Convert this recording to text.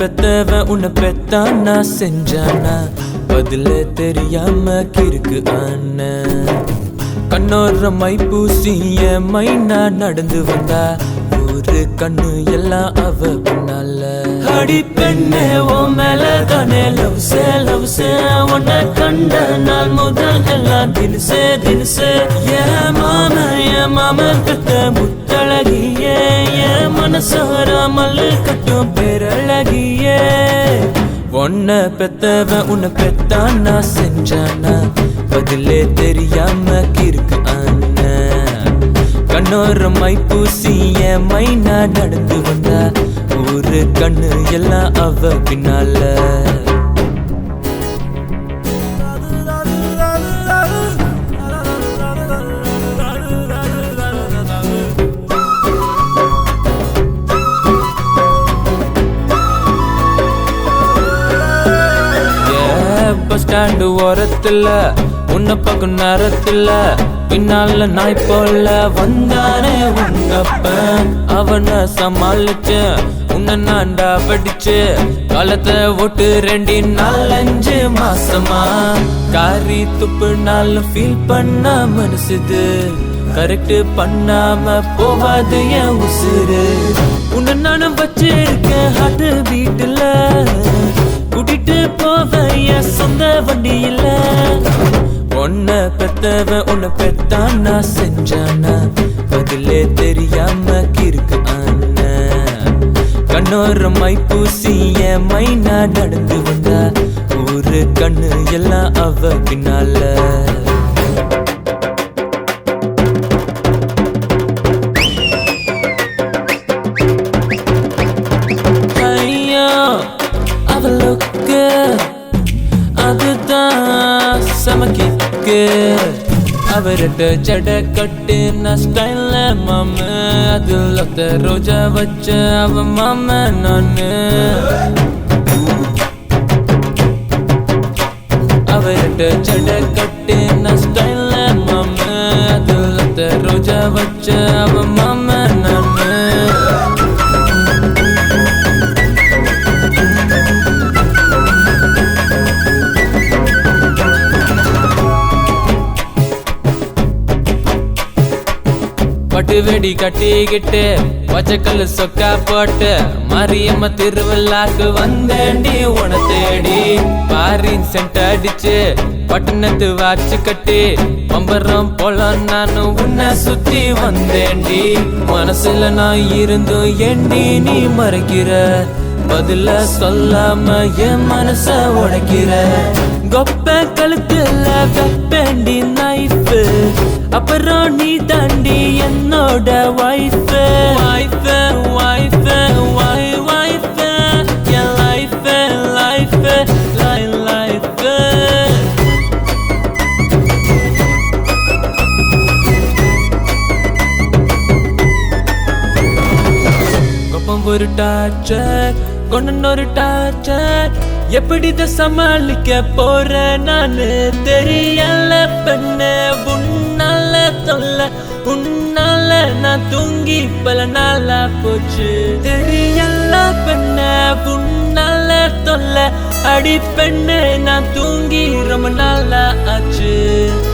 பெத்தவன் உன்னை பெத்தானா செஞ்சானா பதில தெரியாம கிறுக்கு ஆன கண்ணோர மைப்பூசிய மைனா நடந்து வந்தா ஒரு கண்ணு எல்லாம் அவ பின்னால அடி பெண்ணே ஓ மேல தானே லவ்ஸே உன்னை கண்ட நாள் முதல் எல்லாம் தினுசே என் மாம பெத்த முத்தழகியே என் மனசார மல்லு கட்டும் பேரழகியே உன்னை பெத்தவன் உன்னை பெத்தானா செஞ்சானா பதிலே தெரியாம கிறுக்கு ஆன கண்ணோர மைப்பூசிய மைனா நடந்து வந்தா ஒரு கண்ணு எல்லாம் அவ பின்னால பஸ் ஸ்டாண்டு ஓரத்துல உன்னை பக்கம் நேரத்துல பின்னால நாய் போல வந்தானே உங்கப்பன் அவனை சமாளிச்சு உன்னை நான்டா படிச்சு காலத்தை ஓட்டு 2 4 மாசமா காரி துப்பு நாள் ஃபீல் பண்ண மனசுது கரெக்ட் பண்ணாம போவாது என் உசுறு உன்னை நானும் வச்சிருக்கேன் ஹார்ட் பீட்டுல கூட்டிட்டு போவேன் என் சொந்த வண்டியில உன்னை பெத்தவன் உன்னை பெத்தானா செஞ்சானா பதிலே தெரியாம கிறுக்கு ஆன கண்ணோர மைப்பூசிய மைனா நடந்து வந்தா ஒரு கண்ணு எல்லாம் அவ பின்னால ஐயோ அவளுக்கு அதுதான் சமக்கிக்கு அவர்கிட்ட ஜட கட்டு நான் ஸ்டைல்ல மாம அதுல ரோஜா வச்ச அவ மாம நானு அவர்கிட்ட ஜட கட்டு நான் ஸ்டைல்ல மாம அதுல ரோஜா வச்ச அவ மாம நானு பட்டு வெடி கட்டிக்கிட்டு பச்சைக்கல்லு சொக்கா போட்டு மாரியம்ம திருவிழாக்கு வந்தேண்டி உன தேடி பாரின் சென்ட் அடிச்சு பட்டணத்து வாச்சு கட்டி பம்பரம் போல நானும் உன்னை சுத்தி வந்தேண்டி மனசுல நான் இருந்தும் ஏண்டி நீ மறைக்கிற பதில சொல்லாம என் மனச உடைக்கிற கொப்ப கழுத்துல வெப்பேண்டி நைஃபு அப்புறம் நீ தாண்டி என்னோட வைஃப் என் லைஃப் கொப்பம் ஒரு டார்ச்சர் கொண்டு டார்ச்சர் எப்படித சமாளிக்க போற நானு தெரியல பெண்ணு உன்னால தொல்ல உன்னால நான் தூங்கி பல நாளா போச்சு தெரியல பெண்ணு உன்னால தொல்ல அடி பெண்ணு நான் தூங்கி ரொம்ப நாளா ஆச்சு